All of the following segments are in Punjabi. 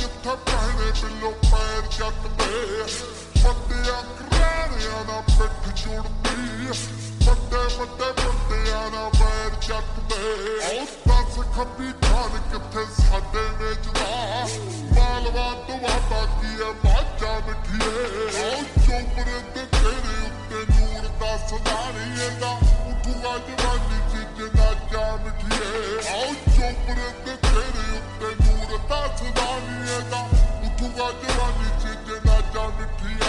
ਜਿੱਥੇ ਪਹਿਣੇ ਬਿੱਲੋ ਪੈਰ ਚੱਟਦੇ ਵੱਡਿਆਂ ਘਰਾਣਿਆਂ ਨਾਲ ਪਿੱਠ ਜੁੜਦੀ ਵੱਡੇ ਵੱਡੇ ਵੱਡਿਆਂ ਨਾਲ ਪੈਰ ਚੱਟਦੇ ਉਹ ਦੱਸ ਖੱਬੀ ਖਾਨ ਕਿੱਥੇ ਸਾਡੇ ਵੇਚਦਾ ਮਾਲਵਾ ਤੋਂ ਵਾਦਾ ਕੀ ਹੈ ਬਾਜਾ ਮਿੱਠੀਏ ਉਹ ਚੋਪਰੇ ਤੇ ਤੇਰੇ ਉੱਤੇ ਨੂਰ ਦੱਸਦਾ ਨੀ ਇਹਦਾ ਉੱਠੂਗਾ ਜਵਾਨੀ ਚ ਨਾਚਾ ਮਿੱਠੀਏ ਉਹ ਚੋਪਰੇ ਤੇ ਤੇਰੇ ਉੱਤੇ ਨੂਰ ਦੱਸਦਾ ਨੀ ਇਹਦਾ ਉੱਠੂਗਾ ਜਵਾਨੀ ਚ ਨਾਚਾ ਮਿੱਠੀਏ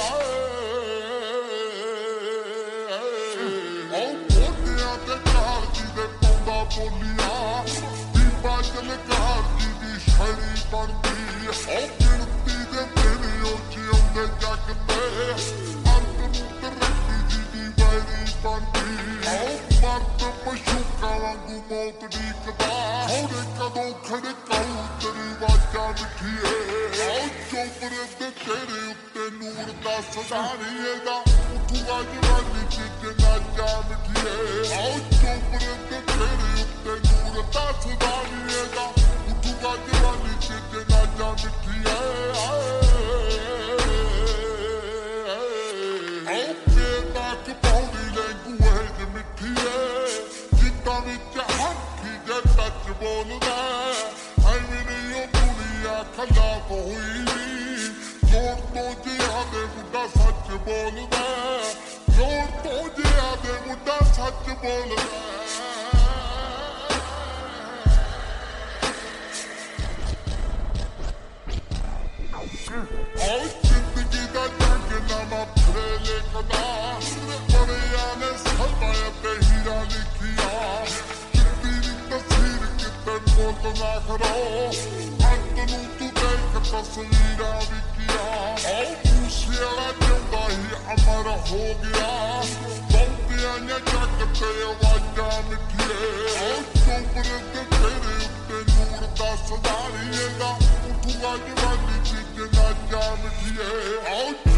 ਬੋਲੀਆਂ ਦੀਪਾ ਚਲਕਾਰ ਜੀ ਦੀ ਸ਼ਾਇਰੀ ਬਣਦੀ ਉਹ ਗਿਣਤੀ ਦੇ ਦਿਨ ਉਹ ਜਿਉਂਦੇ ਜੱਗ ਤੇ ਅੰਤ ਨੂੰ ਤਰੱਕੀ ਜੀ ਦੀ ਵੈਰੀ ਬਣਦੀ ਉਹ ਮਰਦ ਪਸ਼ੂਕਾਂ ਵਾਂਗੂ ਮੌਤ ਡੀਕਦਾ ਹੋਰੇ ਕਦੋਂ ਖੜਕਾਊ ਤੇਰੀ ਵਾਜਾ ਮਿੱਠੀਏ ਉਹ ਚੋਪਰੇ ਤੇ ਤੇਰੇ ਉੱਤੇ ਨੂਰ ਦੱਸਦਾ ਨੀ ਇਹਦਾ ਉੱਠੂਗਾ ਜਵਾਨੀ ਚ ਨਾਚਾ ਮਿੱਠੀਏ ਉਹ ਚੋਪਰੇ ਤੇ ਤੇਰੇ ਉੱਤੇ ਨੂਰ ਦੱਸਦਾ ਨੀ ਇਹਦਾ ਉੱਠੂਗਾ ਜਵਾਨੀ ਚ ਨਾਚਾ ਮਿੱਠੀਏ ਉਹ ਬੇਤਾਕ ਪੌੜੀ ਲੈਂਗੂਏਜ ਮਿੱਠੀਏ ਜਿੱਦਾਂ ਵਿੱਚ ਹੱਥੀ ਜੇ ਟੱਚ ਬੋਲਦਾ ਐਵੇਂ ਨਹੀਂ ਉਹ ਦੁਨੀਆ ਖਲਾਫ ਹੋਈ ਜ਼ੋਰ ਤੋਂ ਜਿਹਾ ਦੇ ਮੁੰਡਾ ਸੱਚ ਬੋਲਦਾ ਜ਼ੋਰ ਤੋਂ ਜਿਹਾ ਦੇ ਮੁੰਡਾ ਸੱਚ ਬੋਲਦਾ ਉਹ ਜ਼ਿੰਦਗੀ ਦਾ ਜੰਗ ਨਾਮਾ ਫਿਰੇ ਲਿਖਦਾ ਬੜਿਆਂ ਨੇ ਸਲਮਾਇਆ ਤੇ ਹੀਰਾ ਲਿਖਿਆ ਚਿੱਟੀ ਦੀ ਤਸਵੀਰ ਕਿਤੇ ਮੁੱਲ ਨਾ ਕਰੋ ਅੰਤ ਨੂੰ ਤੂੰ ਦੇਖ ਤਸਵੀਰਾਂ ਵਿਕਿਆ ਉਹ ਮੂਸੇ ਵਾਲਾ ਜਿਉਂਦਾ ਹੀ ਅਮਰ ਹੋ ਗਿਆ ਬੰਦਿਆਂ ਨੇ ਜੱਗ ਤੇ ਆਵਾਜ਼ਾਂ ਮਿੱਠੀਏ ਉਹ ਚੋਪਰੇ ਤੇ ਤੇਰੇ ਉੱਤੇ ਨੂਰ ਦੱਸਦਾ ਨੀ ਇਹਦਾ ਉੱਠੂਗਾ ਜਵਾਨੀ ਚ ਨਾਚਾ ਮਿੱਠੀਏ